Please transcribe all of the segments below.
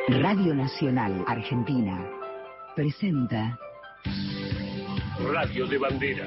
Radio Nacional Argentina presenta Radio de Bandera.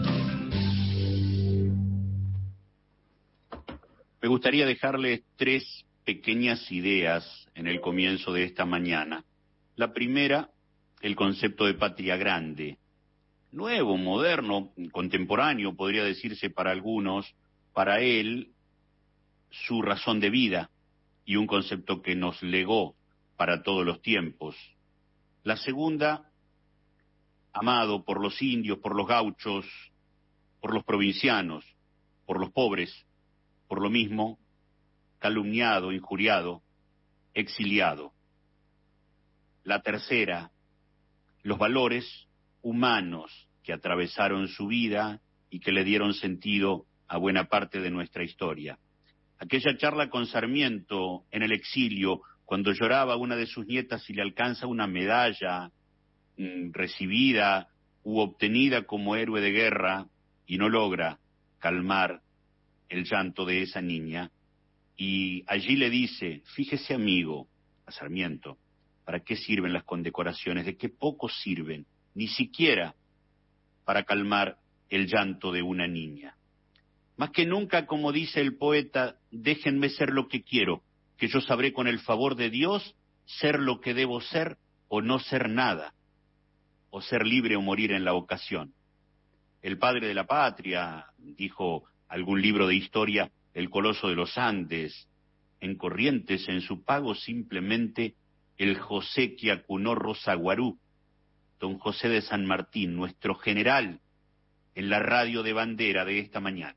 Me gustaría dejarles 3 pequeñas ideas en el comienzo de esta mañana. La primera, el concepto de patria grande. Nuevo, moderno, contemporáneo, podría decirse para algunos, para él, su razón de vida y un concepto que nos legó para todos los tiempos. La segunda, amado por los indios, por los gauchos, por los provincianos, por los pobres, por lo mismo, calumniado, injuriado, exiliado. La tercera, los valores humanos que atravesaron su vida y que le dieron sentido a buena parte de nuestra historia. Aquella charla con Sarmiento en el exilio, cuando lloraba una de sus nietas y le alcanza una medalla recibida u obtenida como héroe de guerra y no logra calmar el llanto de esa niña, y allí le dice: fíjese, amigo, a Sarmiento, ¿para qué sirven las condecoraciones? ¿De qué poco sirven? Ni siquiera para calmar el llanto de una niña. Más que nunca, como dice el poeta, déjenme ser lo que quiero, que yo sabré con el favor de Dios ser lo que debo ser o no ser nada, o ser libre o morir en la ocasión. El padre de la patria, dijo algún libro de historia, el coloso de los Andes, en Corrientes, en su pago simplemente el José que acunó Rosa Guarú, don José de San Martín, nuestro general, en la radio de Bandera de esta mañana.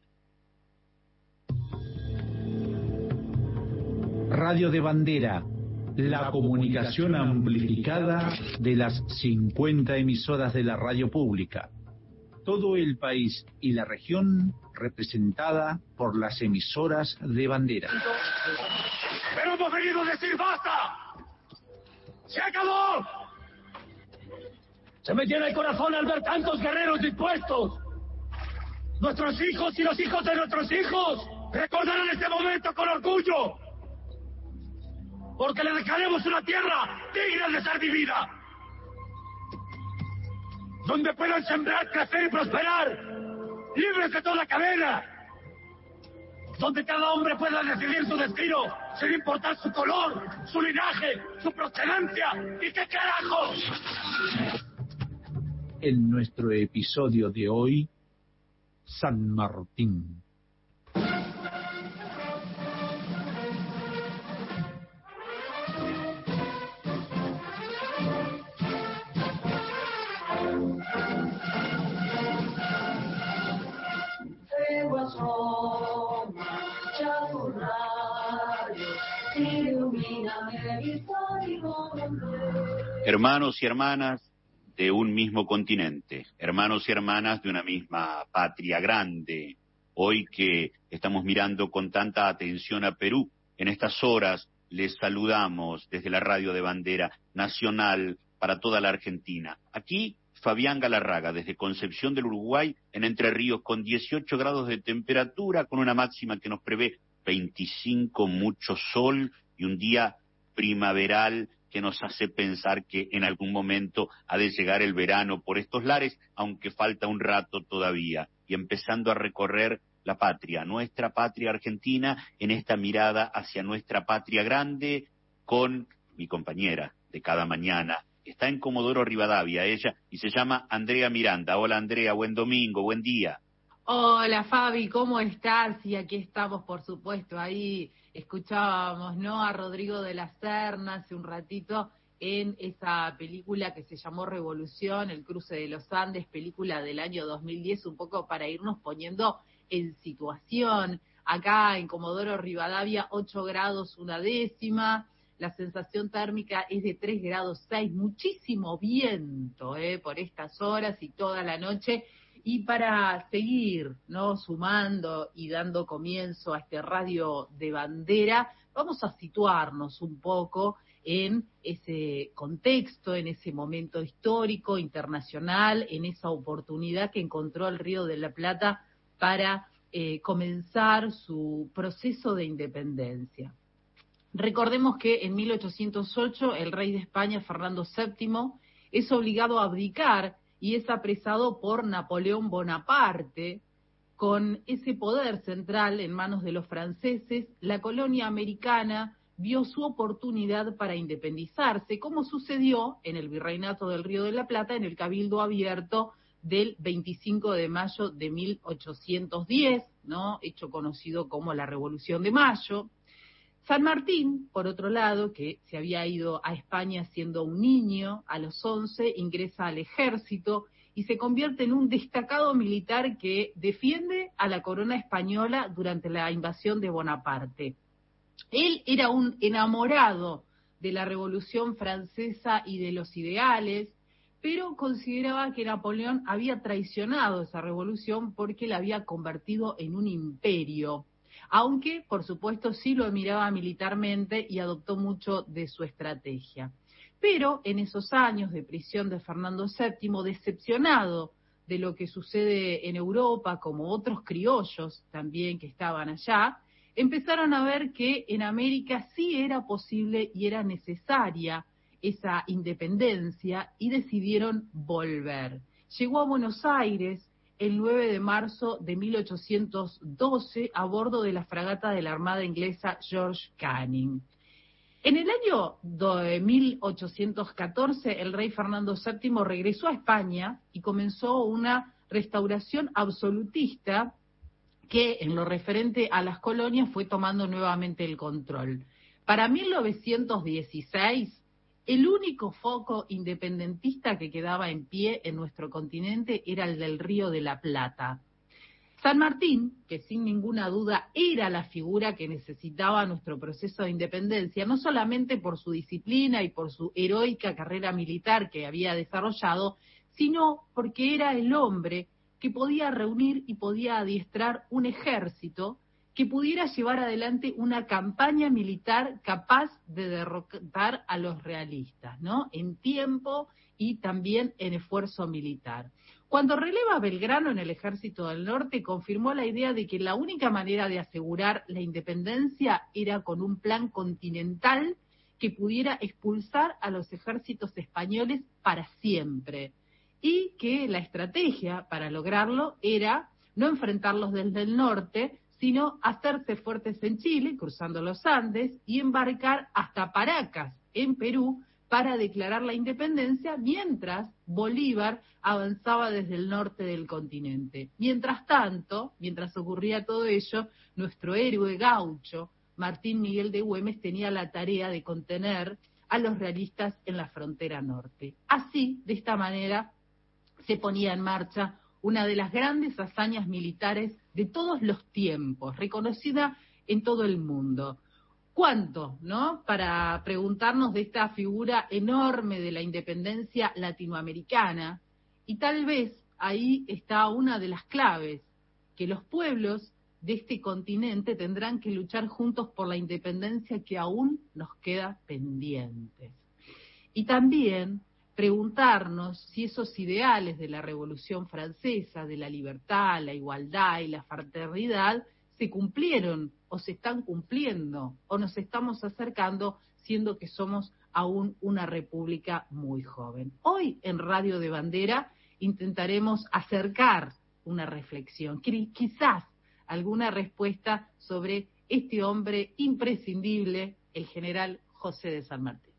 Radio de Bandera, la comunicación amplificada de las 50 emisoras de la radio pública. Todo el país y la región representada por las emisoras de Bandera. ¡Pero hemos venido a decir basta! ¡Se acabó! Se me llena el corazón al ver tantos guerreros dispuestos. Nuestros hijos y los hijos de nuestros hijos recordarán este momento con orgullo, porque le dejaremos una tierra digna de ser vivida, donde puedan sembrar, crecer y prosperar, libres de toda cadena, donde cada hombre pueda decidir su destino sin importar su color, su linaje, su procedencia y qué carajo. En nuestro episodio de hoy, San Martín. Hermanos y hermanas de un mismo continente, hermanos y hermanas de una misma patria grande, hoy que estamos mirando con tanta atención a Perú, en estas horas les saludamos desde la radio de Bandera Nacional para toda la Argentina. Aquí Fabián Galarraga, desde Concepción del Uruguay, en Entre Ríos, con 18 grados de temperatura, con una máxima que nos prevé 25, mucho sol y un día primaveral que nos hace pensar que en algún momento ha de llegar el verano por estos lares, aunque falta un rato todavía, y empezando a recorrer la patria, nuestra patria argentina, en esta mirada hacia nuestra patria grande, con mi compañera de cada mañana. Está en Comodoro Rivadavia ella, y se llama Andrea Miranda. Hola Andrea, buen domingo, buen día. Hola Fabi, ¿cómo estás? Y aquí estamos, por supuesto, ahí escuchábamos, ¿no?, a Rodrigo de la Serna hace un ratito en esa película que se llamó Revolución, El cruce de los Andes, película del año 2010, un poco para irnos poniendo en situación. Acá en Comodoro Rivadavia, 8 grados una décima, la sensación térmica es de 3 grados 6, muchísimo viento, por estas horas y toda la noche. Y para seguir, ¿no?, sumando y dando comienzo a este radio de Bandera, vamos a situarnos un poco en ese contexto, en ese momento histórico, internacional, en esa oportunidad que encontró el Río de la Plata para comenzar su proceso de independencia. Recordemos que en 1808 el rey de España, Fernando VII, es obligado a abdicar y es apresado por Napoleón Bonaparte. Con ese poder central en manos de los franceses, la colonia americana vio su oportunidad para independizarse, como sucedió en el Virreinato del Río de la Plata, en el Cabildo Abierto del 25 de mayo de 1810, ¿no? Hecho conocido como la Revolución de Mayo. San Martín, por otro lado, que se había ido a España siendo un niño, a los 11 ingresa al ejército y se convierte en un destacado militar que defiende a la corona española durante la invasión de Bonaparte. Él era un enamorado de la Revolución Francesa y de los ideales, pero consideraba que Napoleón había traicionado esa revolución porque la había convertido en un imperio, aunque, por supuesto, sí lo admiraba militarmente y adoptó mucho de su estrategia. Pero en esos años de prisión de Fernando VII, decepcionado de lo que sucede en Europa, como otros criollos también que estaban allá, empezaron a ver que en América sí era posible y era necesaria esa independencia y decidieron volver. Llegó a Buenos Aires el 9 de marzo de 1812 a bordo de la fragata de la Armada inglesa George Canning. En el año 1814, el rey Fernando VII regresó a España y comenzó una restauración absolutista que, en lo referente a las colonias, fue tomando nuevamente el control. Para 1916, el único foco independentista que quedaba en pie en nuestro continente era el del Río de la Plata. San Martín, que sin ninguna duda era la figura que necesitaba nuestro proceso de independencia, no solamente por su disciplina y por su heroica carrera militar que había desarrollado, sino porque era el hombre que podía reunir y podía adiestrar un ejército que pudiera llevar adelante una campaña militar capaz de derrotar a los realistas, ¿no? En tiempo y también en esfuerzo militar. Cuando releva Belgrano en el Ejército del Norte, confirmó la idea de que la única manera de asegurar la independencia era con un plan continental que pudiera expulsar a los ejércitos españoles para siempre, y que la estrategia para lograrlo era no enfrentarlos desde el norte, sino hacerse fuertes en Chile, cruzando los Andes, y embarcar hasta Paracas, en Perú, para declarar la independencia, mientras Bolívar avanzaba desde el norte del continente. Mientras tanto, mientras ocurría todo ello, nuestro héroe gaucho, Martín Miguel de Güemes, tenía la tarea de contener a los realistas en la frontera norte. Así, de esta manera, se ponía en marcha una de las grandes hazañas militares de todos los tiempos, reconocida en todo el mundo. ¿Cuánto, no? Para preguntarnos de esta figura enorme de la independencia latinoamericana, y tal vez ahí está una de las claves, que los pueblos de este continente tendrán que luchar juntos por la independencia que aún nos queda pendiente. Y también preguntarnos si esos ideales de la Revolución Francesa, de la libertad, la igualdad y la fraternidad, se cumplieron o se están cumpliendo o nos estamos acercando, siendo que somos aún una república muy joven. Hoy en Radio de Bandera intentaremos acercar una reflexión, quizás alguna respuesta sobre este hombre imprescindible, el general José de San Martín.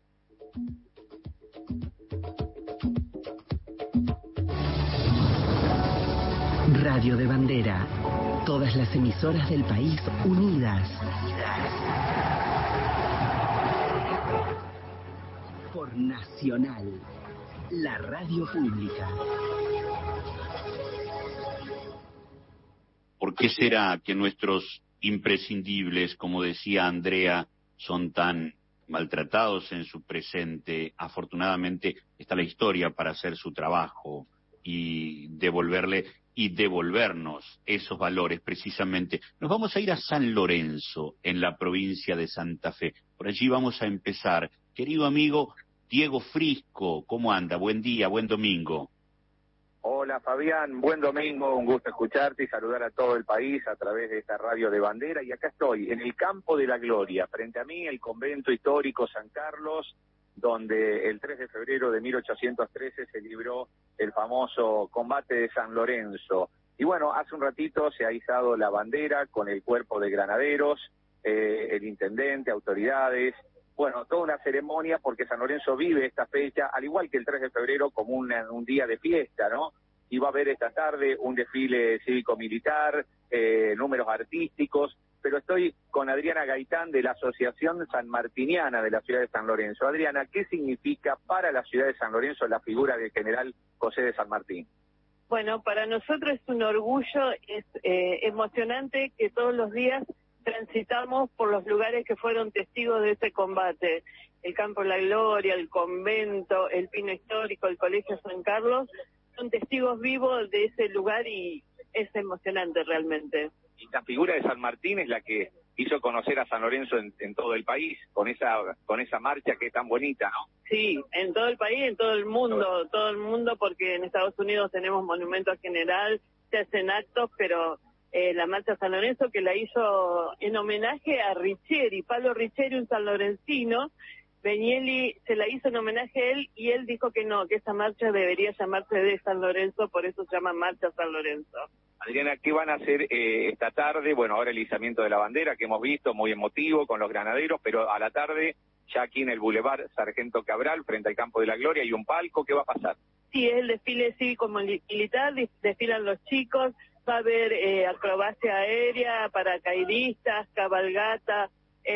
Radio de Bandera. Todas las emisoras del país unidas. Por Nacional, la radio pública. ¿Por qué será que nuestros imprescindibles, como decía Andrea, son tan maltratados en su presente? Afortunadamente está la historia para hacer su trabajo y devolvernos esos valores precisamente. Nos vamos a ir a San Lorenzo, en la provincia de Santa Fe. Por allí vamos a empezar. Querido amigo Diego Frisco, ¿cómo anda? Buen día, buen domingo. Hola Fabián, buen domingo, un gusto escucharte y saludar a todo el país a través de esta radio de bandera. Y acá estoy, en el Campo de la Gloria, frente a mí el convento histórico San Carlos, donde el 3 de febrero de 1813 se libró el famoso combate de San Lorenzo. Y bueno, hace un ratito se ha izado la bandera con el cuerpo de granaderos, el intendente, autoridades. Bueno, toda una ceremonia porque San Lorenzo vive esta fecha, al igual que el 3 de febrero, como un día de fiesta, ¿no? Y va a haber esta tarde un desfile cívico-militar, números artísticos, pero estoy con Adriana Gaitán de la Asociación Sanmartiniana de la ciudad de San Lorenzo. Adriana, ¿qué significa para la ciudad de San Lorenzo la figura del general José de San Martín? Bueno, para nosotros es un orgullo, es emocionante que todos los días transitamos por los lugares que fueron testigos de ese combate. El Campo de la Gloria, el convento, el Pino Histórico, el Colegio San Carlos, son testigos vivos de ese lugar y es emocionante realmente. Y la figura de San Martín es la que hizo conocer a San Lorenzo en todo el país, con esa marcha que es tan bonita, ¿no? Sí, en todo el país, en todo el mundo, porque en Estados Unidos tenemos monumento general, se hacen actos, pero la marcha San Lorenzo que la hizo en homenaje a Richeri, Pablo Richeri, un sanlorencino. Benielli se la hizo en homenaje a él y él dijo que no, que esa marcha debería llamarse de San Lorenzo, por eso se llama Marcha San Lorenzo. Adriana, ¿qué van a hacer esta tarde? Bueno, ahora el izamiento de la bandera que hemos visto, muy emotivo con los granaderos, pero a la tarde, ya aquí en el Boulevard Sargento Cabral, frente al Campo de la Gloria, hay un palco, ¿qué va a pasar? Sí, es el desfile cívico-militar, desfilan los chicos, va a haber acrobacia aérea, paracaidistas, cabalgata.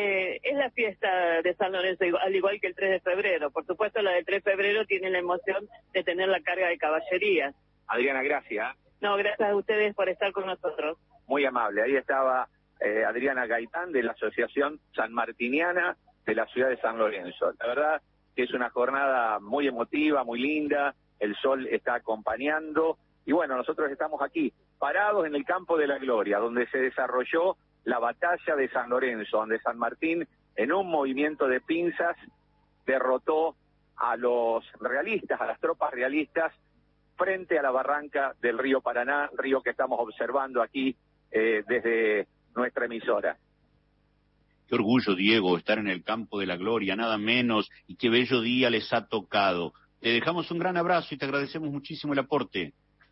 Es la fiesta de San Lorenzo, al igual que el 3 de febrero. Por supuesto, la del 3 de febrero tiene la emoción de tener la carga de caballería. Adriana, gracias. No, gracias a ustedes por estar con nosotros. Muy amable. Ahí estaba Adriana Gaitán de la Asociación Sanmartiniana de la ciudad de San Lorenzo. La verdad que es una jornada muy emotiva, muy linda. El sol está acompañando. Y bueno, nosotros estamos aquí, parados en el Campo de la Gloria, donde se desarrolló la batalla de San Lorenzo, donde San Martín, en un movimiento de pinzas, derrotó a los realistas, a las tropas realistas, frente a la barranca del río Paraná, río que estamos observando aquí desde nuestra emisora. Qué orgullo, Diego, estar en el Campo de la Gloria, nada menos, y qué bello día les ha tocado. Te dejamos un gran abrazo y te agradecemos muchísimo el aporte.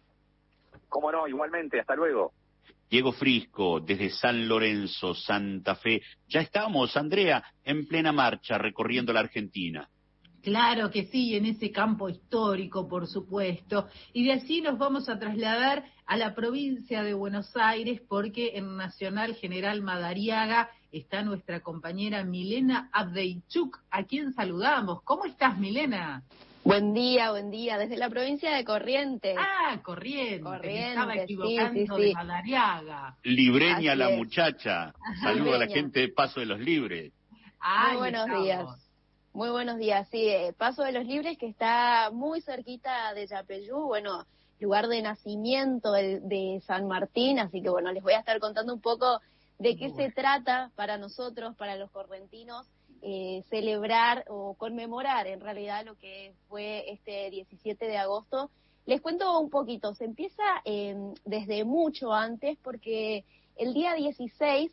Cómo no, igualmente, hasta luego. Diego Frisco, desde San Lorenzo, Santa Fe. Ya estamos, Andrea, en plena marcha recorriendo la Argentina. Claro que sí, en ese campo histórico, por supuesto. Y de allí nos vamos a trasladar a la provincia de Buenos Aires, porque en Nacional General Madariaga está nuestra compañera Milena Abdeichuk, a quien saludamos. ¿Cómo estás, Milena? Buen día, desde la provincia de Corrientes. Ah, Corrientes, me estaba equivocando, sí. de Madariaga. Libreña Así la es. muchacha. Saludo a la gente de Paso de los Libres. Muy buenos días. Muy buenos días, sí. Paso de los Libres, que está muy cerquita de Yapeyú, bueno, lugar de nacimiento de San Martín, así que bueno, les voy a estar contando un poco de qué se trata para nosotros, para los correntinos, celebrar o conmemorar en realidad lo que fue este 17 de agosto. Les cuento un poquito, se empieza desde mucho antes, porque el día 16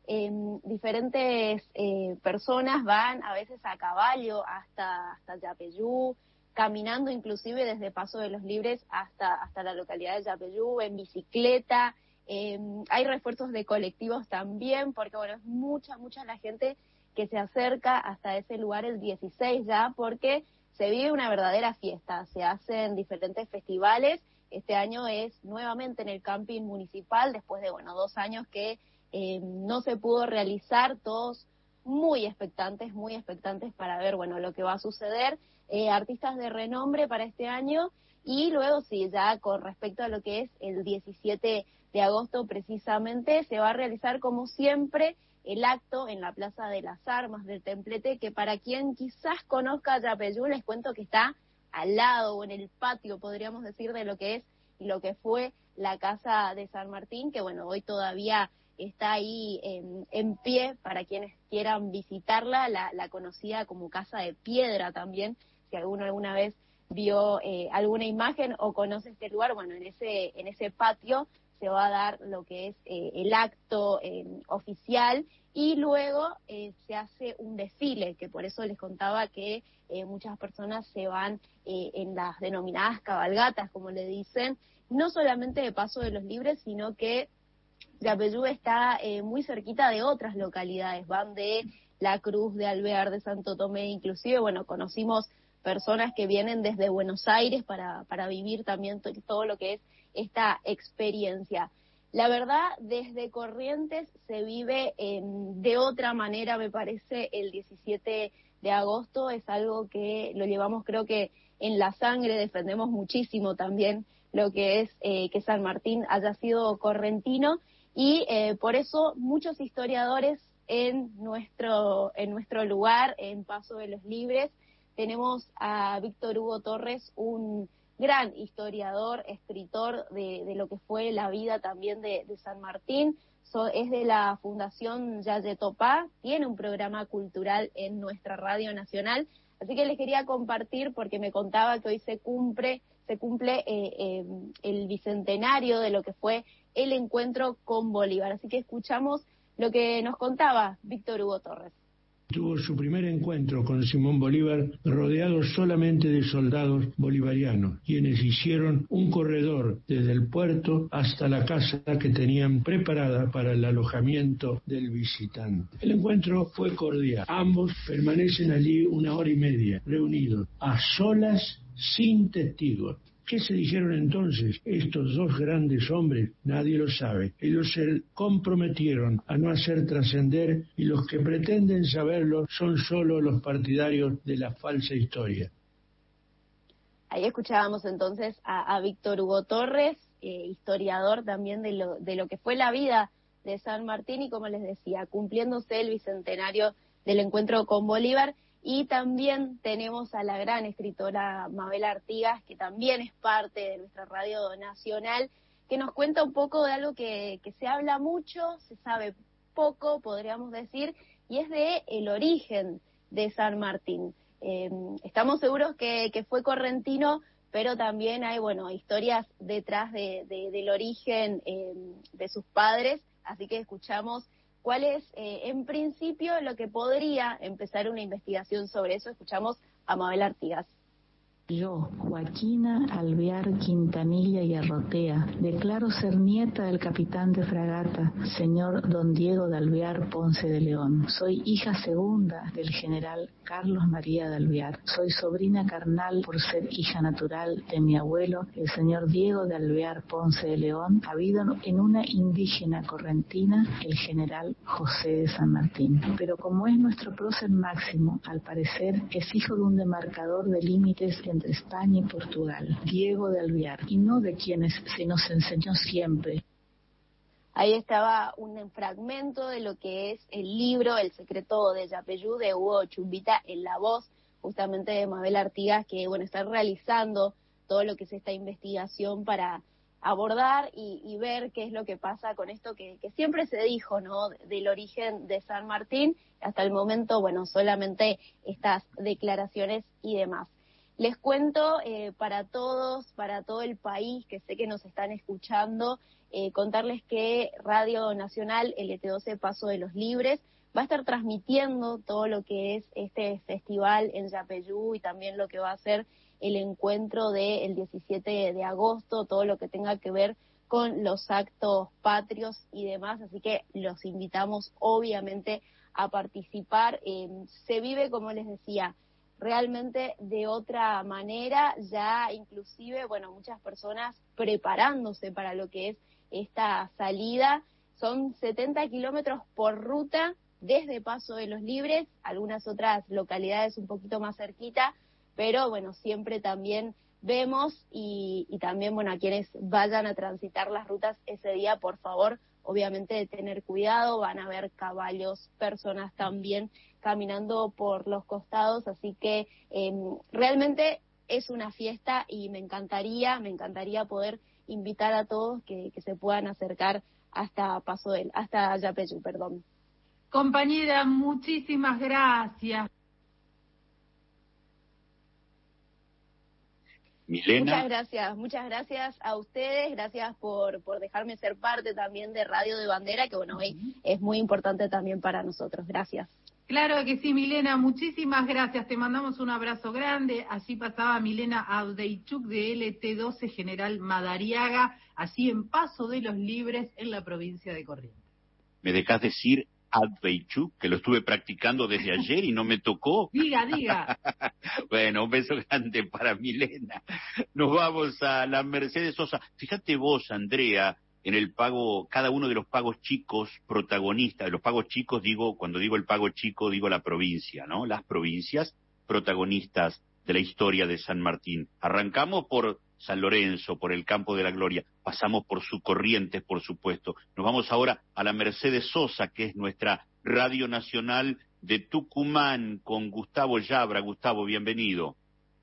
diferentes personas van a veces a caballo hasta Yapeyú, caminando inclusive desde Paso de los Libres hasta la localidad de Yapeyú, en bicicleta. Hay refuerzos de colectivos también, porque bueno, es mucha la gente que se acerca hasta ese lugar el 16 ya, porque se vive una verdadera fiesta, se hacen diferentes festivales. Este año es nuevamente en el camping municipal, después de 2 años que no se pudo realizar, todos muy expectantes para ver lo que va a suceder, artistas de renombre para este año. Y luego sí, ya con respecto a lo que es el 17 de agosto precisamente, se va a realizar como siempre el acto en la Plaza de las Armas del Templete, que para quien quizás conozca Yapeyú, les cuento que está al lado o en el patio, podríamos decir, de lo que es y lo que fue la Casa de San Martín, que hoy todavía está ahí en pie para quienes quieran visitarla, la conocida como Casa de Piedra también, si alguno alguna vez vio alguna imagen o conoce este lugar, bueno, en ese patio se va a dar lo que es el acto oficial, y luego se hace un desfile, que por eso les contaba que muchas personas se van en las denominadas cabalgatas, como le dicen, no solamente de Paso de los Libres, sino que Yapeyú está muy cerquita de otras localidades, van de La Cruz, de Alvear, de Santo Tomé, inclusive, bueno, conocimos personas que vienen desde Buenos Aires para vivir también todo lo que es esta experiencia. La verdad, desde Corrientes se vive de otra manera, me parece, el 17 de agosto, es algo que lo llevamos, creo que en la sangre, defendemos muchísimo también lo que es que San Martín haya sido correntino, y por eso muchos historiadores en nuestro lugar, en Paso de los Libres, tenemos a Víctor Hugo Torres, un gran historiador, escritor de lo que fue la vida también de San Martín. Es de la Fundación Yayetopá, tiene un programa cultural en nuestra radio nacional, así que les quería compartir porque me contaba que hoy se cumple el bicentenario de lo que fue el encuentro con Bolívar. Así que escuchamos lo que nos contaba Víctor Hugo Torres. Tuvo su primer encuentro con Simón Bolívar rodeado solamente de soldados bolivarianos, quienes hicieron un corredor desde el puerto hasta la casa que tenían preparada para el alojamiento del visitante. El encuentro fue cordial. Ambos permanecen allí 1 hora y media, reunidos, a solas, sin testigos. ¿Qué se dijeron entonces estos dos grandes hombres? Nadie lo sabe. Ellos se comprometieron a no hacer trascender, y los que pretenden saberlo son solo los partidarios de la falsa historia. Ahí escuchábamos entonces a Víctor Hugo Torres, historiador también de lo que fue la vida de San Martín, y como les decía, cumpliéndose el bicentenario del encuentro con Bolívar. Y también tenemos a la gran escritora Mabel Artigas, que también es parte de nuestra radio nacional, que nos cuenta un poco de algo que se habla mucho, se sabe poco, podríamos decir, y es de el origen de San Martín. Estamos seguros que fue correntino, pero también hay, bueno, historias detrás del origen de sus padres, así que escuchamos cuál es, en principio, lo que podría empezar una investigación sobre eso. Escuchamos a Mabel Artigas. Yo, Joaquina Alvear Quintanilla y Arrotea, declaro ser nieta del capitán de fragata, señor don Diego de Alvear Ponce de León. Soy hija segunda del general Carlos María de Alvear. Soy sobrina carnal por ser hija natural de mi abuelo, el señor Diego de Alvear Ponce de León, habido en una indígena correntina, el general José de San Martín. Pero como es nuestro prócer máximo, al parecer es hijo de un demarcador de límites entre España y Portugal, Diego de Alvear, y no de quienes se nos enseñó siempre. Ahí estaba un fragmento de lo que es el libro El secreto de Yapeyú, de Hugo Chumbita, en la voz justamente de Mabel Artigas, que bueno, está realizando todo lo que es esta investigación para abordar y ver qué es lo que pasa con esto que siempre se dijo, ¿no?, del origen de San Martín. Hasta el momento, bueno, solamente estas declaraciones y demás. Les cuento para todos, para todo el país, que sé que nos están escuchando, contarles que Radio Nacional LT12 Paso de los Libres va a estar transmitiendo todo lo que es este festival en Yapeyú, y también lo que va a ser el encuentro del 17 de agosto, todo lo que tenga que ver con los actos patrios y demás, así que los invitamos obviamente a participar. Se vive, como les decía, realmente de otra manera, ya inclusive, bueno, muchas personas preparándose para lo que es esta salida. Son 70 kilómetros por ruta desde Paso de los Libres, algunas otras localidades un poquito más cerquita, pero bueno, siempre también vemos y también, bueno, a quienes vayan a transitar las rutas ese día, por favor, obviamente de tener cuidado, van a ver caballos, personas también caminando por los costados, así que realmente es una fiesta y me encantaría poder invitar a todos que se puedan acercar hasta Yapeyú, perdón. Compañera, muchísimas gracias. Milena. Muchas gracias a ustedes, gracias por dejarme ser parte también de Radio de Bandera, que bueno, hoy es muy importante también para nosotros. Gracias. Claro que sí, Milena, muchísimas gracias, te mandamos un abrazo grande. Allí pasaba Milena Avdeichuk de LT12 General Madariaga, allí en Paso de los Libres, en la provincia de Corrientes. ¿Me dejás decir Avdeichuk, que lo estuve practicando desde ayer y no me tocó? Diga. Bueno, un beso grande para Milena. Nos vamos a la Mercedes Sosa. Fíjate vos, Andrea, en el pago, cada uno de los pagos chicos protagonistas, de los pagos chicos digo, cuando digo el pago chico digo la provincia, ¿no? Las provincias protagonistas de la historia de San Martín. Arrancamos por San Lorenzo, por el Campo de la Gloria, pasamos por sus Corrientes, por supuesto. Nos vamos ahora a la Mercedes Sosa, que es nuestra radio nacional de Tucumán, con Gustavo Yabra. Gustavo, bienvenido.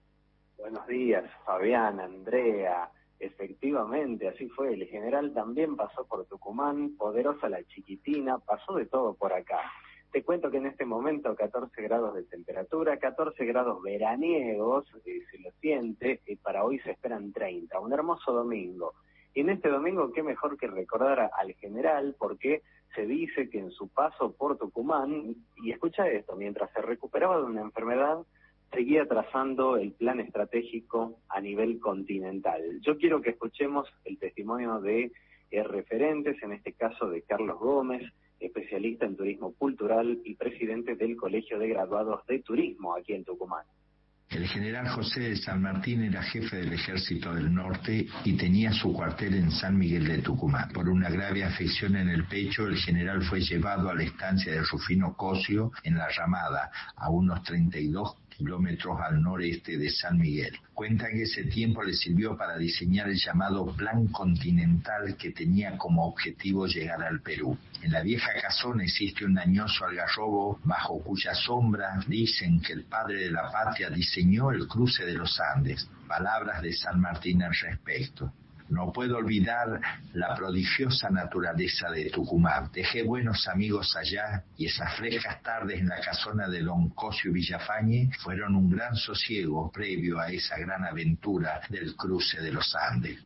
Buenos días, Fabián, Andrea. Efectivamente, así fue. El general también pasó por Tucumán, Poderosa la Chiquitina, pasó de todo por acá. Te cuento que en este momento 14 grados de temperatura, 14 grados veraniegos, se lo siente, y para hoy se esperan 30, un hermoso domingo. Y en este domingo, qué mejor que recordar al general, porque se dice que en su paso por Tucumán, y escucha esto, mientras se recuperaba de una enfermedad, seguía trazando el plan estratégico a nivel continental. Yo quiero que escuchemos el testimonio de referentes, en este caso de Carlos Gómez, especialista en turismo cultural y presidente del Colegio de Graduados de Turismo aquí en Tucumán. El general José de San Martín era jefe del Ejército del Norte y tenía su cuartel en San Miguel de Tucumán. Por una grave afección en el pecho, el general fue llevado a la estancia de Rufino Cosio en La Ramada, a unos 32 kilómetros al noreste de San Miguel. Cuentan que ese tiempo le sirvió para diseñar el llamado Plan Continental, que tenía como objetivo llegar al Perú. En la vieja casona existe un añoso algarrobo bajo cuya sombra dicen que el padre de la patria diseñó el cruce de los Andes. Palabras de San Martín al respecto. No puedo olvidar la prodigiosa naturaleza de Tucumán. Dejé buenos amigos allá y esas frescas tardes en la casona de don Cosio Villafañe fueron un gran sosiego previo a esa gran aventura del cruce de los Andes.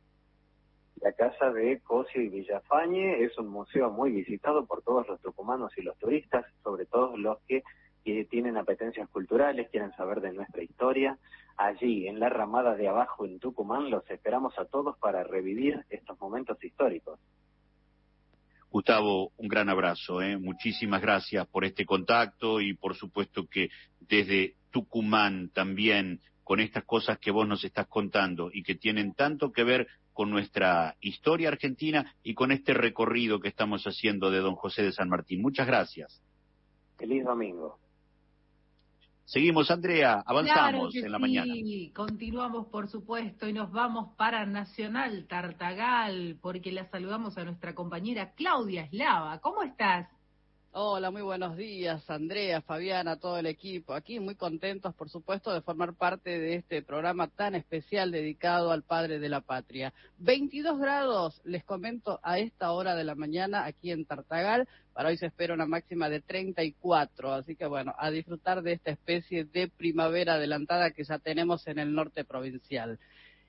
La casa de Cosio y Villafañe es un museo muy visitado por todos los tucumanos y los turistas, sobre todo los que tienen apetencias culturales, quieren saber de nuestra historia. Allí, en la Ramada de abajo en Tucumán, los esperamos a todos para revivir estos momentos históricos. Gustavo, un gran abrazo, muchísimas gracias por este contacto y por supuesto que desde Tucumán también, con estas cosas que vos nos estás contando y que tienen tanto que ver con nuestra historia argentina y con este recorrido que estamos haciendo de don José de San Martín. Muchas gracias. Feliz domingo. Seguimos, Andrea, avanzamos en la mañana. Sí, continuamos por supuesto y nos vamos para Nacional Tartagal porque la saludamos a nuestra compañera Claudia Eslava. ¿Cómo estás? Hola, muy buenos días, Andrea, Fabiana, todo el equipo. Aquí muy contentos, por supuesto, de formar parte de este programa tan especial dedicado al padre de la patria. 22 grados, les comento, a esta hora de la mañana aquí en Tartagal. Para hoy se espera una máxima de 34, así que bueno, a disfrutar de esta especie de primavera adelantada que ya tenemos en el norte provincial.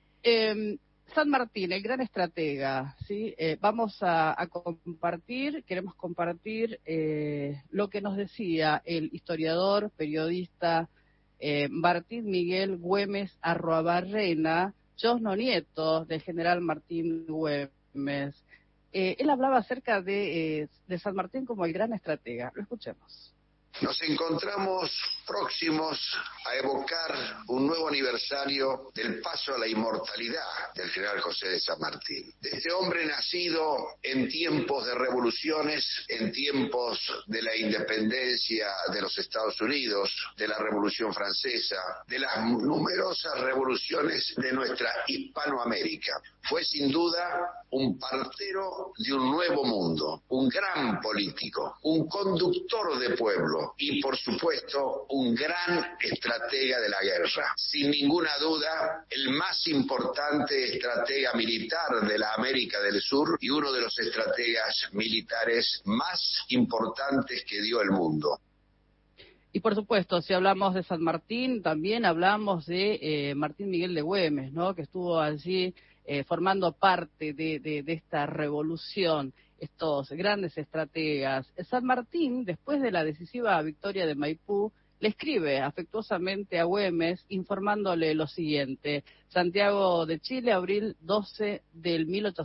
San Martín, el gran estratega, ¿sí? Vamos a queremos compartir lo que nos decía el historiador, periodista Martín Miguel Güemes Arruabarrena, Josno Nieto, del general Martín Güemes. Él hablaba acerca de San Martín como el gran estratega. Lo escuchemos. Nos encontramos próximos a evocar un nuevo aniversario del paso a la inmortalidad del general José de San Martín. De este hombre nacido en tiempos de revoluciones, en tiempos de la independencia de los Estados Unidos, de la Revolución Francesa, de las numerosas revoluciones de nuestra Hispanoamérica. Fue sin duda un partero de un nuevo mundo, un gran político, un conductor de pueblo y, por supuesto, un gran estratega de la guerra. Sin ninguna duda, el más importante estratega militar de la América del Sur y uno de los estrategas militares más importantes que dio el mundo. Y por supuesto, si hablamos de San Martín, también hablamos de Martín Miguel de Güemes, ¿no? Que estuvo allí formando parte de esta revolución, estos grandes estrategas. San Martín, después de la decisiva victoria de Maipú, le escribe afectuosamente a Güemes informándole lo siguiente: Santiago de Chile, abril 12 del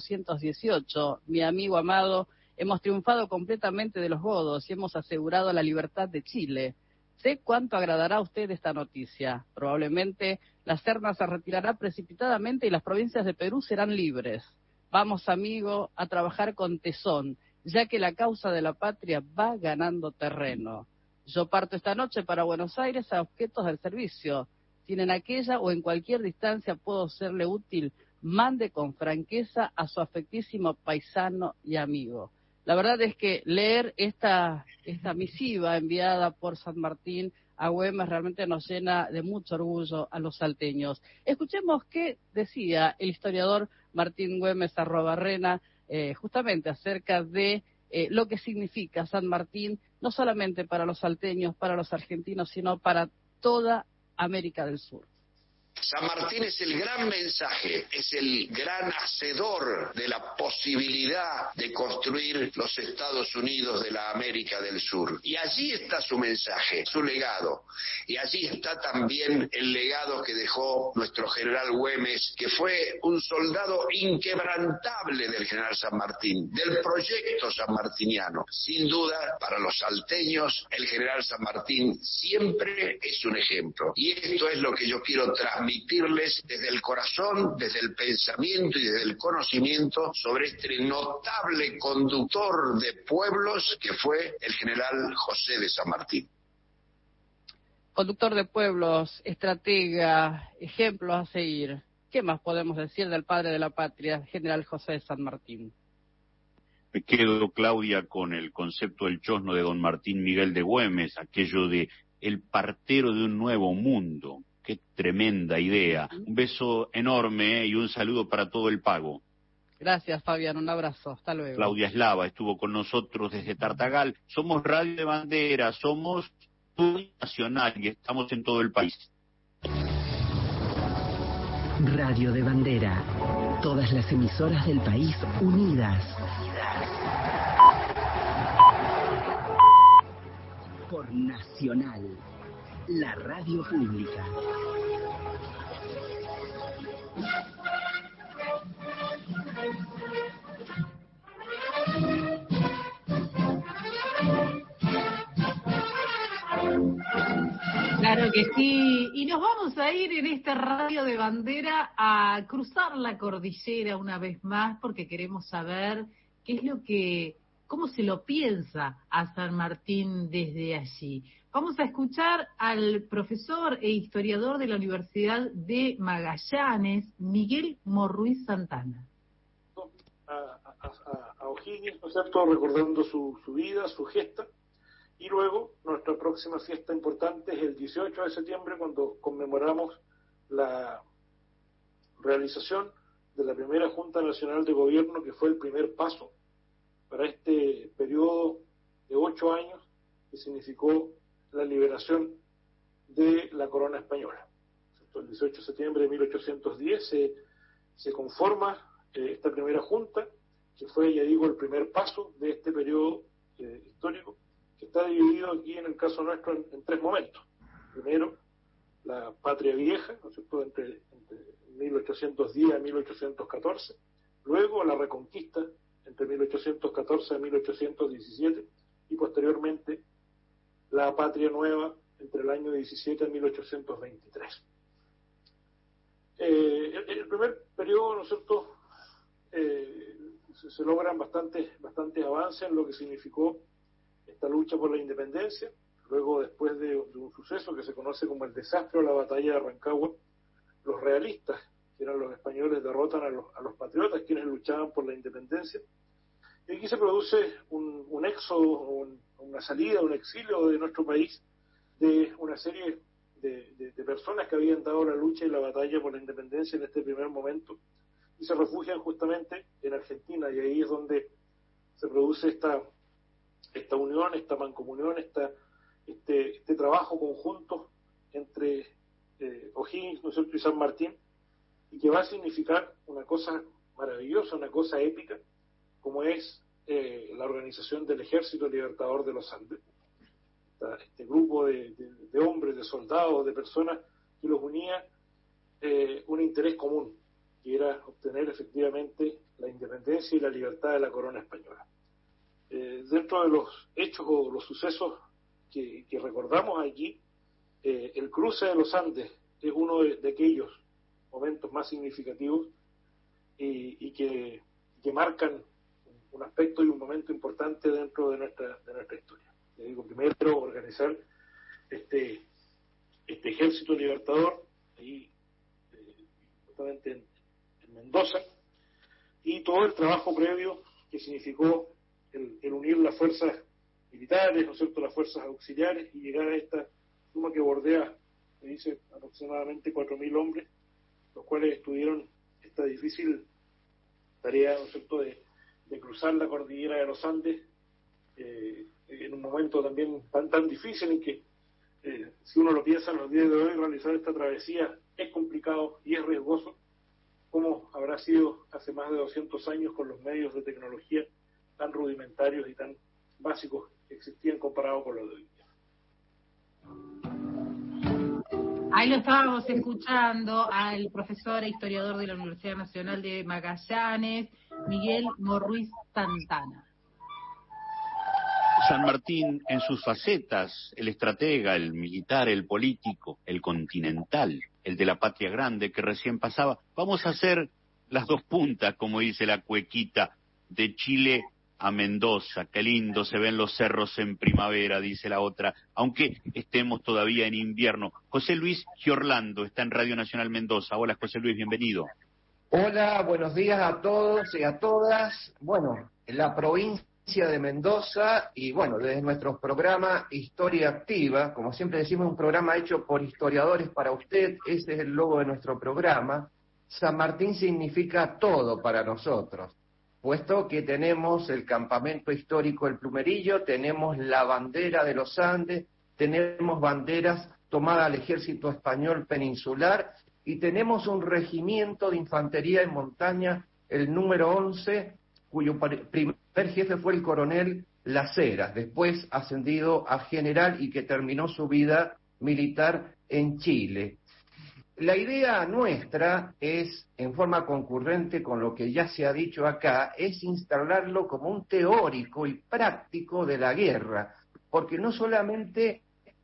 1818. Mi amigo amado, hemos triunfado completamente de los godos y hemos asegurado la libertad de Chile. Sé cuánto agradará a usted esta noticia. Probablemente la Serna se retirará precipitadamente y las provincias de Perú serán libres. Vamos, amigo, a trabajar con tesón, ya que la causa de la patria va ganando terreno. Yo parto esta noche para Buenos Aires a objetos del servicio. Si en aquella o en cualquier distancia puedo serle útil, mande con franqueza a su afectísimo paisano y amigo. La verdad es que leer esta misiva enviada por San Martín a Güemes realmente nos llena de mucho orgullo a los salteños. Escuchemos qué decía el historiador Martín Güemes Arrobarrena justamente acerca de lo que significa San Martín, no solamente para los salteños, para los argentinos, sino para toda América del Sur. San Martín es el gran mensaje, es el gran hacedor de la posibilidad de construir los Estados Unidos de la América del Sur. Y allí está su mensaje, su legado. Y allí está también el legado que dejó nuestro general Güemes, que fue un soldado inquebrantable del general San Martín, del proyecto sanmartiniano. Sin duda, para los salteños, el general San Martín siempre es un ejemplo. Y esto es lo que yo quiero transmitirles desde el corazón, desde el pensamiento y desde el conocimiento sobre este notable conductor de pueblos que fue el general José de San Martín. Conductor de pueblos, estratega, ejemplo a seguir. ¿Qué más podemos decir del padre de la patria, general José de San Martín? Me quedo, Claudia, con el concepto del chosno de don Martín Miguel de Güemes, aquello de el partero de un nuevo mundo. Qué tremenda idea. Un beso enorme y un saludo para todo el Pago. Gracias, Fabián. Un abrazo. Hasta luego. Claudia Eslava estuvo con nosotros desde Tartagal. Somos Radio de Bandera, somos nacional y estamos en todo el país. Radio de Bandera. Todas las emisoras del país unidas. Por Nacional. La radio pública. Claro que sí, y nos vamos a ir en esta radio de bandera a cruzar la cordillera una vez más porque queremos saber qué es lo que, cómo se lo piensa a San Martín desde allí. Vamos a escuchar al profesor e historiador de la Universidad de Magallanes, Miguel Morruiz Santana. A O'Higgins, ¿no es cierto?, recordando su vida, su gesta, y luego nuestra próxima fiesta importante es el 18 de septiembre, cuando conmemoramos la realización de la primera Junta Nacional de Gobierno, que fue el primer paso para este periodo de 8 años que significó la liberación de la corona española. El 18 de septiembre de 1810 se conforma esta primera junta, que fue, ya digo, el primer paso de este periodo histórico, que está dividido aquí en el caso nuestro en tres momentos. Primero, la patria vieja, ¿no es cierto?, entre 1810 a 1814. Luego, la reconquista entre 1814 a 1817. Y posteriormente, la patria nueva entre el año 17 a 1823. El primer periodo, ¿no es cierto?, se logran bastantes avances en lo que significó esta lucha por la independencia. Luego, después de un suceso que se conoce como el desastre o la batalla de Rancagua, los realistas, que eran los españoles, derrotan a los patriotas, quienes luchaban por la independencia. Y aquí se produce un éxodo, una salida, un exilio de nuestro país, de una serie de personas que habían dado la lucha y la batalla por la independencia en este primer momento, y se refugian justamente en Argentina, y ahí es donde se produce esta unión, esta mancomunión, esta este trabajo conjunto entre O'Higgins, ¿no es cierto?, y San Martín, y que va a significar una cosa maravillosa, una cosa épica, como es la organización del Ejército Libertador de los Andes. Este grupo de hombres, de soldados, de personas que los unía un interés común, que era obtener efectivamente la independencia y la libertad de la corona española. Dentro de los hechos o los sucesos que recordamos aquí, el cruce de los Andes es uno de aquellos momentos más significativos y que marcan un aspecto y un momento importante dentro de nuestra historia. Le digo, primero, organizar este ejército libertador ahí, justamente en Mendoza, y todo el trabajo previo que significó el unir las fuerzas militares, ¿no es cierto?, las fuerzas auxiliares, y llegar a esta suma que bordea, me dice, aproximadamente 4.000 hombres, los cuales estuvieron esta difícil tarea, ¿no es cierto?, de cruzar la cordillera de los Andes, en un momento también tan difícil en que, si uno lo piensa en los días de hoy, realizar esta travesía es complicado y es riesgoso, como habrá sido hace más de 200 años con los medios de tecnología tan rudimentarios y tan básicos que existían comparados con los de hoy día. Ahí lo estábamos escuchando al profesor e historiador de la Universidad Nacional de Magallanes, Miguel Morruiz Santana. San Martín en sus facetas, el estratega, el militar, el político, el continental, el de la patria grande que recién pasaba. Vamos a hacer las dos puntas, como dice la cuequita, de Chile a Mendoza. Qué lindo se ven los cerros en primavera, dice la otra, aunque estemos todavía en invierno. José Luis Giorlando está en Radio Nacional Mendoza. Hola, José Luis, bienvenido. Hola, buenos días a todos y a todas. Bueno, en la provincia de Mendoza, y bueno, desde nuestro programa Historia Activa, como siempre decimos, un programa hecho por historiadores para usted, ese es el logo de nuestro programa. San Martín significa todo para nosotros, puesto que tenemos el campamento histórico El Plumerillo, tenemos la bandera de los Andes, tenemos banderas tomadas al ejército español peninsular, y tenemos un regimiento de infantería en montaña, el número 11, cuyo primer jefe fue el coronel Las Heras, después ascendido a general y que terminó su vida militar en Chile. La idea nuestra es, en forma concurrente con lo que ya se ha dicho acá, es instalarlo como un teórico y práctico de la guerra, porque no solamente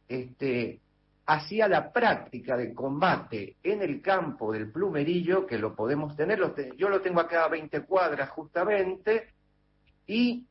hacía la práctica del combate en el campo del Plumerillo, que lo podemos tener, yo lo tengo acá a 20 cuadras justamente, y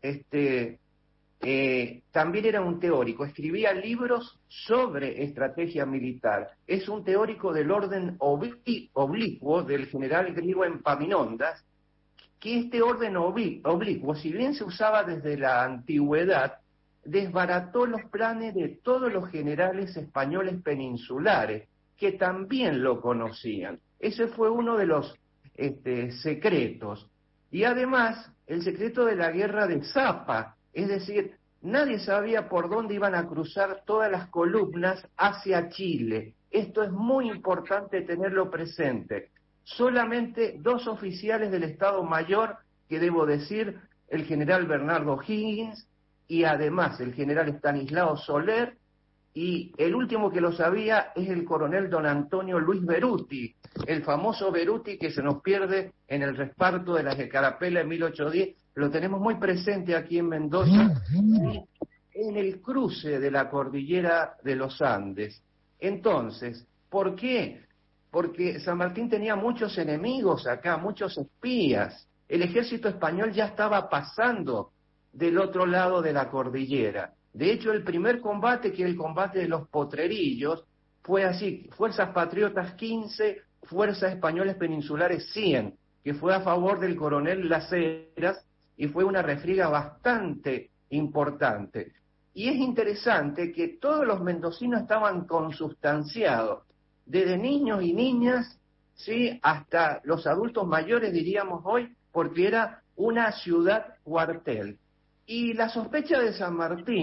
también era un teórico, escribía libros sobre estrategia militar, es un teórico del orden oblicuo del general griego Epaminondas, que este orden oblicuo, si bien se usaba desde la antigüedad, desbarató los planes de todos los generales españoles peninsulares, que también lo conocían. Ese fue uno de los secretos. Y además, el secreto de la guerra de Zapa, es decir, nadie sabía por dónde iban a cruzar todas las columnas hacia Chile. Esto es muy importante tenerlo presente. Solamente 2 oficiales del Estado Mayor, que debo decir, el general Bernardo O'Higgins, y además el general Estanislao Soler, y el último que lo sabía es el coronel don Antonio Luis Beruti, el famoso Beruti que se nos pierde en el resparto de las Escarapelas en 1810, lo tenemos muy presente aquí en Mendoza, y en el cruce de la cordillera de los Andes. Entonces, ¿por qué? Porque San Martín tenía muchos enemigos acá, muchos espías. El ejército español ya estaba pasando del otro lado de la cordillera. De hecho, el primer combate, que es el combate de los Potrerillos, fue así: Fuerzas Patriotas 15, Fuerzas Españoles Peninsulares 100, que fue a favor del coronel Las Heras, y fue una refriega bastante importante. Y es interesante que todos los mendocinos estaban consustanciados, desde niños y niñas, ¿sí?, hasta los adultos mayores, diríamos hoy, porque era una ciudad cuartel. Y la sospecha de San Martín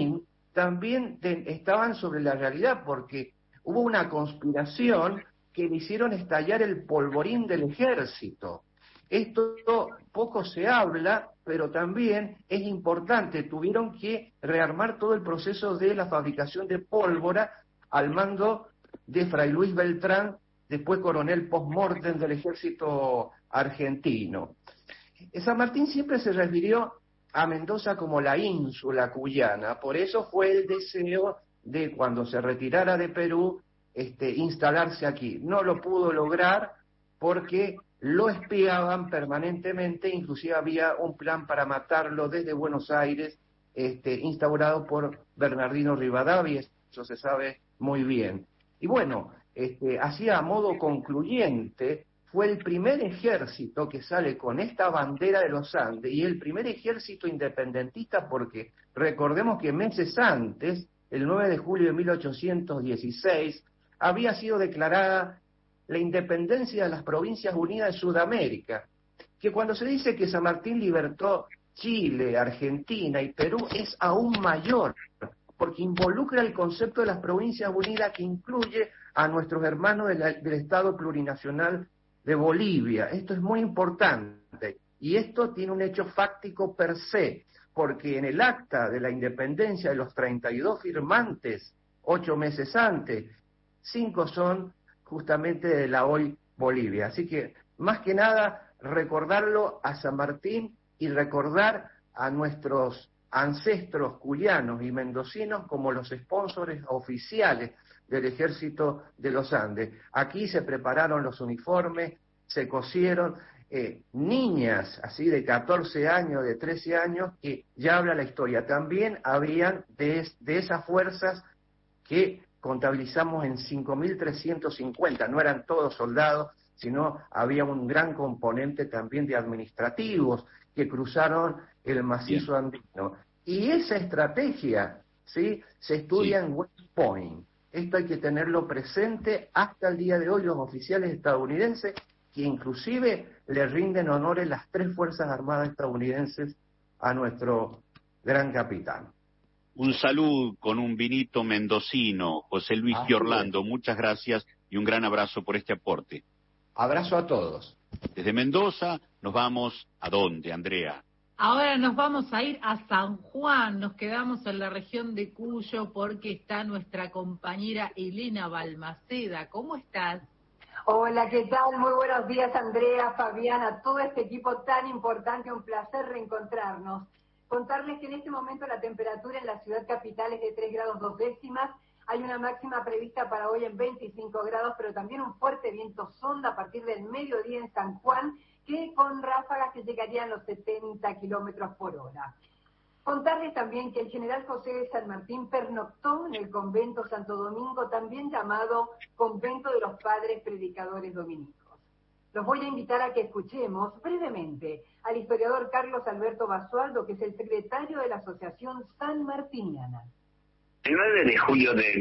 también estaban sobre la realidad, porque hubo una conspiración que le hicieron estallar el polvorín del ejército. Esto poco se habla, pero también es importante. Tuvieron que rearmar todo el proceso de la fabricación de pólvora al mando de Fray Luis Beltrán, después coronel post-mortem del ejército argentino. San Martín siempre se refirió a Mendoza como la ínsula cuyana, por eso fue el deseo de, cuando se retirara de Perú, instalarse aquí. No lo pudo lograr porque lo espiaban permanentemente, inclusive había un plan para matarlo desde Buenos Aires, instaurado por Bernardino Rivadavia, eso se sabe muy bien. Y bueno, así a modo concluyente, fue el primer ejército que sale con esta bandera de los Andes, y el primer ejército independentista, porque recordemos que meses antes, el 9 de julio de 1816, había sido declarada la independencia de las Provincias Unidas de Sudamérica, que cuando se dice que San Martín libertó Chile, Argentina y Perú, es aún mayor, porque involucra el concepto de las Provincias Unidas, que incluye a nuestros hermanos del Estado Plurinacional de Bolivia. Esto es muy importante, y esto tiene un hecho fáctico per se, porque en el acta de la independencia de los 32 firmantes, 8 meses antes, 5 son justamente de la hoy Bolivia. Así que, más que nada, recordarlo a San Martín y recordar a nuestros ancestros cuyanos y mendocinos como los sponsores oficiales del Ejército de los Andes. Aquí se prepararon los uniformes, se cosieron, niñas así de 14 años, de 13 años, que ya habla la historia. También habían de esas fuerzas que contabilizamos en 5.350, no eran todos soldados, sino había un gran componente también de administrativos que cruzaron el macizo andino. Y esa estrategia, ¿sí?, se estudia en West Point. Esto hay que tenerlo presente hasta el día de hoy, los oficiales estadounidenses, que inclusive le rinden honores las 3 Fuerzas Armadas estadounidenses a nuestro gran capitán. Un saludo con un vinito mendocino, José Luis Giorlando. Muchas gracias y un gran abrazo por este aporte. Abrazo a todos. Desde Mendoza nos vamos ¿a dónde, Andrea? Ahora nos vamos a ir a San Juan, nos quedamos en la región de Cuyo porque está nuestra compañera Elena Balmaceda. ¿Cómo estás? Hola, ¿qué tal? Muy buenos días, Andrea, Fabiana, todo este equipo tan importante, un placer reencontrarnos. Contarles que en este momento la temperatura en la ciudad capital es de 3 grados 2 décimas, hay una máxima prevista para hoy en 25 grados, pero también un fuerte viento sonda a partir del mediodía en San Juan, que con ráfagas que llegarían a los 70 kilómetros por hora. Contarles también que el general José de San Martín pernoctó en el convento Santo Domingo, también llamado Convento de los Padres Predicadores Dominicos. Los voy a invitar a que escuchemos brevemente al historiador Carlos Alberto Basualdo, que es el secretario de la Asociación San Martiniana. El 9 de julio de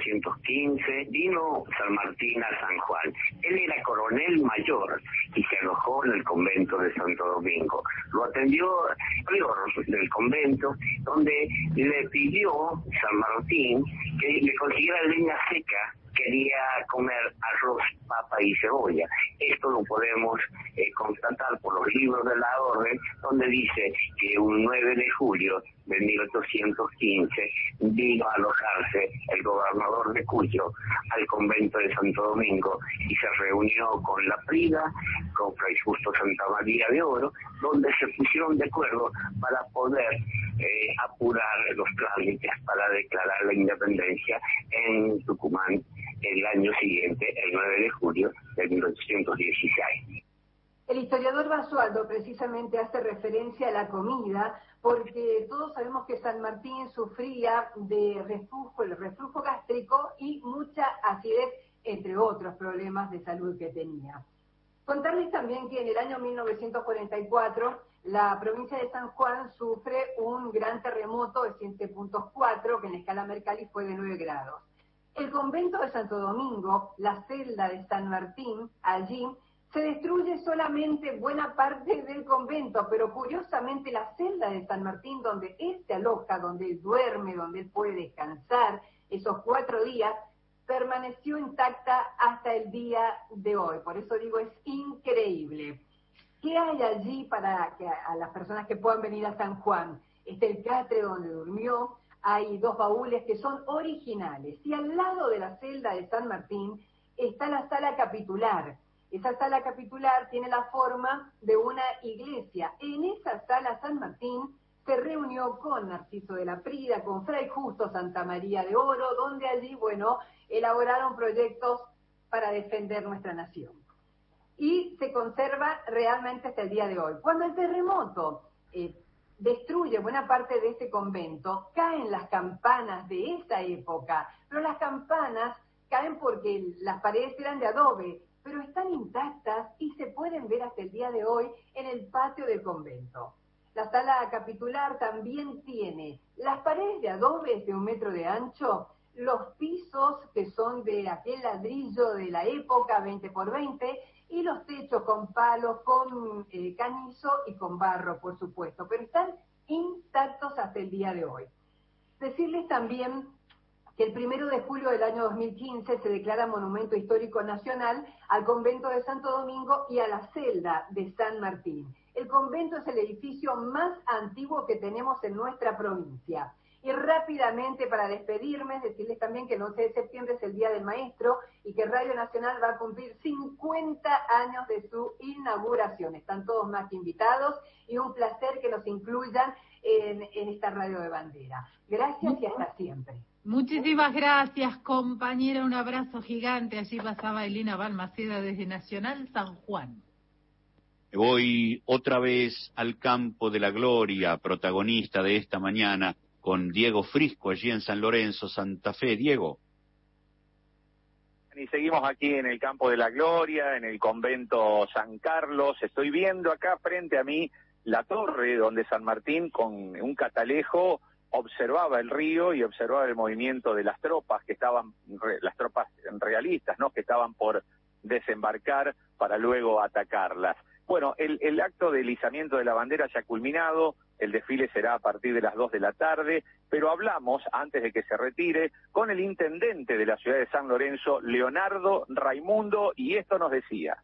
1815 vino San Martín a San Juan. Él era coronel mayor y se alojó en el convento de Santo Domingo. Lo atendió prior del convento, donde le pidió San Martín que le consiguiera leña seca. Quería comer arroz, papa y cebolla. Esto lo podemos constatar por los libros de la orden, donde dice que un 9 de julio de 1815 vino a alojarse el gobernador de Cuyo al convento de Santo Domingo y se reunió con la Prida, con Fray Justo Santa María de Oro, donde se pusieron de acuerdo para poder apurar los trámites para declarar la independencia en Tucumán el año siguiente, el 9 de julio de 1816. El historiador Basualdo precisamente hace referencia a la comida, porque todos sabemos que San Martín sufría de reflujo, el reflujo gástrico y mucha acidez, entre otros problemas de salud que tenía. Contarles también que en el año 1944 la provincia de San Juan sufre un gran terremoto de 7.4, que en la escala Mercalli fue de 9 grados. El convento de Santo Domingo, la celda de San Martín, allí Se destruye solamente buena parte del convento, pero curiosamente la celda de San Martín, donde él se aloja, donde él duerme, donde él puede descansar esos 4 días, permaneció intacta hasta el día de hoy. Por eso digo, es increíble. ¿Qué hay allí para que a las personas que puedan venir a San Juan? Está el catre donde durmió, hay 2 baúles que son originales. Y al lado de la celda de San Martín está la sala capitular. Esa sala capitular tiene la forma de una iglesia. En esa sala San Martín se reunió con Narciso de la Prida, con Fray Justo Santa María de Oro, donde allí, bueno, elaboraron proyectos para defender nuestra nación. Y se conserva realmente hasta el día de hoy. Cuando el terremoto destruye buena parte de ese convento, caen las campanas de esa época, pero las campanas caen porque las paredes eran de adobe, pero están intactas y se pueden ver hasta el día de hoy en el patio del convento. La sala capitular también tiene las paredes de adobe de 1 metro de ancho, los pisos que son de aquel ladrillo de la época 20 por 20 y los techos con palos, con canizo y con barro, por supuesto, pero están intactos hasta el día de hoy. Decirles también que el 1 de julio del año 2015 se declara Monumento Histórico Nacional al convento de Santo Domingo y a la celda de San Martín. El convento es el edificio más antiguo que tenemos en nuestra provincia. Y rápidamente, para despedirme, decirles también que el 11 de septiembre es el Día del Maestro y que Radio Nacional va a cumplir 50 años de su inauguración. Están todos más que invitados y un placer que nos incluyan en esta radio de bandera. Gracias y hasta siempre. Muchísimas gracias, compañera. Un abrazo gigante. Allí pasaba Elena Balmaceda desde Nacional San Juan. Voy otra vez al campo de la gloria, protagonista de esta mañana, con Diego Frisco, allí en San Lorenzo, Santa Fe. Diego. Y seguimos aquí en el campo de la gloria, en el convento San Carlos. Estoy viendo acá frente a mí la torre donde San Martín, con un catalejo, observaba el río y observaba el movimiento de las tropas que estaban, las tropas realistas, ¿no?, que estaban por desembarcar para luego atacarlas. Bueno, el acto de izamiento de la bandera ya ha culminado, el desfile será a partir de las 2 de la tarde, pero hablamos, antes de que se retire, con el intendente de la ciudad de San Lorenzo, Leonardo Raimundo, y esto nos decía.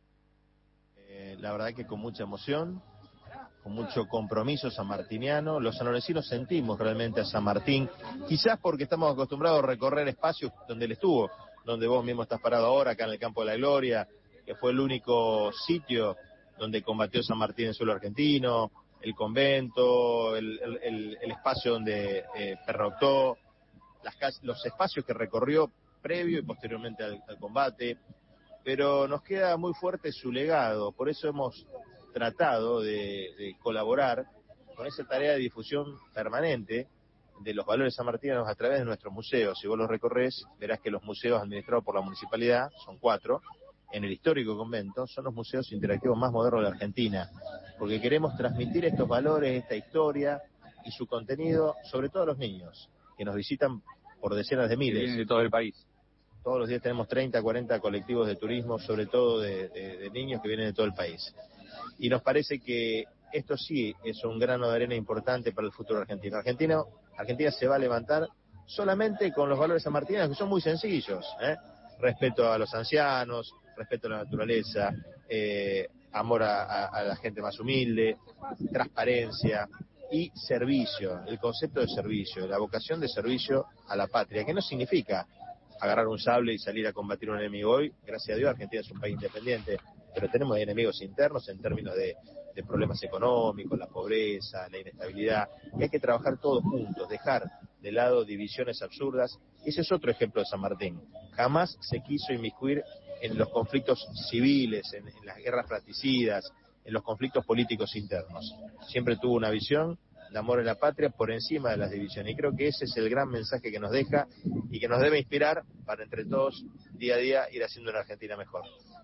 La verdad que con mucha emoción, con mucho compromiso sanmartiniano, los sanlorencinos sentimos realmente a San Martín, quizás porque estamos acostumbrados a recorrer espacios donde él estuvo, donde vos mismo estás parado ahora, acá en el Campo de la Gloria, que fue el único sitio donde combatió San Martín en suelo argentino, el convento, el espacio donde pernoctó, los espacios que recorrió previo y posteriormente al combate, pero nos queda muy fuerte su legado, por eso hemos tratado de colaborar con esa tarea de difusión permanente de los valores sanmartinianos a través de nuestros museos. Si vos los recorres, verás que los museos administrados por la municipalidad, son 4, en el histórico convento, son los museos interactivos más modernos de la Argentina, porque queremos transmitir estos valores, esta historia y su contenido, sobre todo a los niños, que nos visitan por decenas de miles. Vienen de todo el país. Todos los días tenemos 30, 40 colectivos de turismo, sobre todo de niños que vienen de todo el país. Y nos parece que esto sí es un grano de arena importante para el futuro argentino. Argentina se va a levantar solamente con los valores sanmartinianos, que son muy sencillos, respeto a los ancianos, respeto a la naturaleza, amor a la gente más humilde, transparencia y servicio, el concepto de servicio, la vocación de servicio a la patria, que no significa agarrar un sable y salir a combatir un enemigo. Hoy, gracias a Dios, Argentina es un país independiente, pero tenemos enemigos internos en términos de problemas económicos, la pobreza, la inestabilidad, y hay que trabajar todos juntos, dejar de lado divisiones absurdas. Ese es otro ejemplo de San Martín. Jamás se quiso inmiscuir en los conflictos civiles, en las guerras fratricidas, en los conflictos políticos internos. Siempre tuvo una visión de amor en la patria por encima de las divisiones, y creo que ese es el gran mensaje que nos deja y que nos debe inspirar para entre todos, día a día, ir haciendo una Argentina mejor.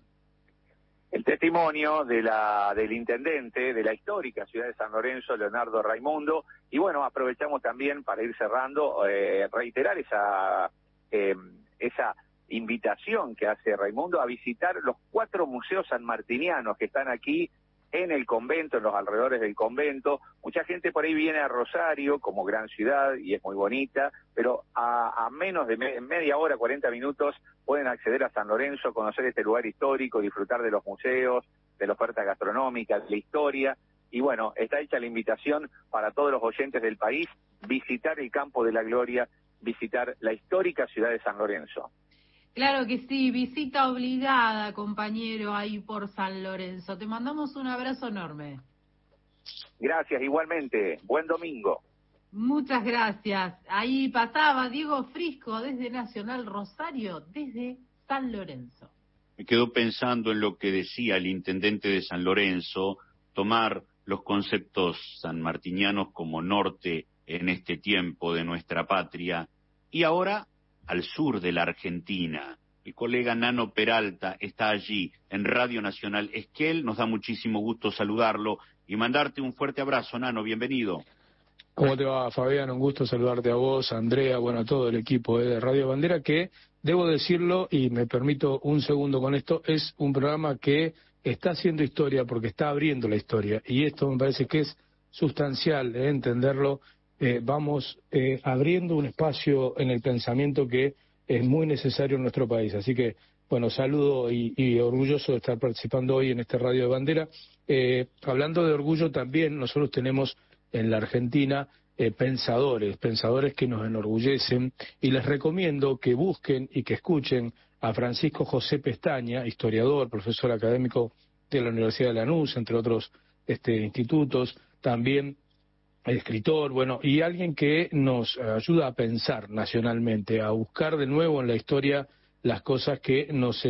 El testimonio del intendente de la histórica ciudad de San Lorenzo, Leonardo Raimundo, y bueno, aprovechamos también para ir cerrando, reiterar esa invitación que hace Raimundo a visitar los 4 museos sanmartinianos que están aquí en el convento, en los alrededores del convento. Mucha gente por ahí viene a Rosario como gran ciudad y es muy bonita, pero a menos de media hora, 40 minutos, pueden acceder a San Lorenzo, conocer este lugar histórico, disfrutar de los museos, de la oferta gastronómica, de la historia. Y bueno, está hecha la invitación para todos los oyentes del país, visitar el Campo de la Gloria, visitar la histórica ciudad de San Lorenzo. Claro que sí, visita obligada, compañero, ahí por San Lorenzo. Te mandamos un abrazo enorme. Gracias, igualmente. Buen domingo. Muchas gracias. Ahí pasaba Diego Frisco desde Nacional Rosario, desde San Lorenzo. Me quedo pensando en lo que decía el intendente de San Lorenzo, tomar los conceptos sanmartinianos como norte en este tiempo de nuestra patria, y ahora al sur de la Argentina. El colega Nano Peralta está allí en Radio Nacional Esquel. Nos da muchísimo gusto saludarlo y mandarte un fuerte abrazo, Nano, bienvenido. ¿Cómo te va, Fabián? Un gusto saludarte a vos, a Andrea, bueno, a todo el equipo de Radio Bandera, que, debo decirlo, y me permito un segundo con esto, es un programa que está haciendo historia porque está abriendo la historia, y esto me parece que es sustancial entenderlo. Vamos abriendo un espacio en el pensamiento que es muy necesario en nuestro país. Así que, bueno, saludo y orgulloso de estar participando hoy en este Radio de Bandera. Hablando de orgullo también, nosotros tenemos en la Argentina pensadores que nos enorgullecen, y les recomiendo que busquen y que escuchen a Francisco José Pestaña, historiador, profesor académico de la Universidad de Lanús, entre otros institutos, también escritor, bueno, y alguien que nos ayuda a pensar nacionalmente, a buscar de nuevo en la historia las cosas que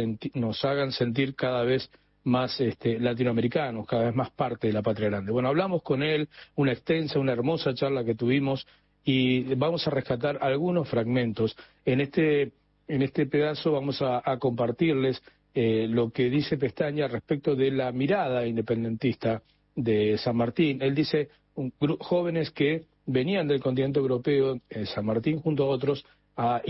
nos hagan sentir cada vez más latinoamericanos, cada vez más parte de la patria grande. Bueno, hablamos con él, una extensa, una hermosa charla que tuvimos, y vamos a rescatar algunos fragmentos. En este pedazo vamos a compartirles lo que dice Pestaña respecto de la mirada independentista de San Martín. Él dice: jóvenes que venían del continente europeo, San Martín junto a otros, a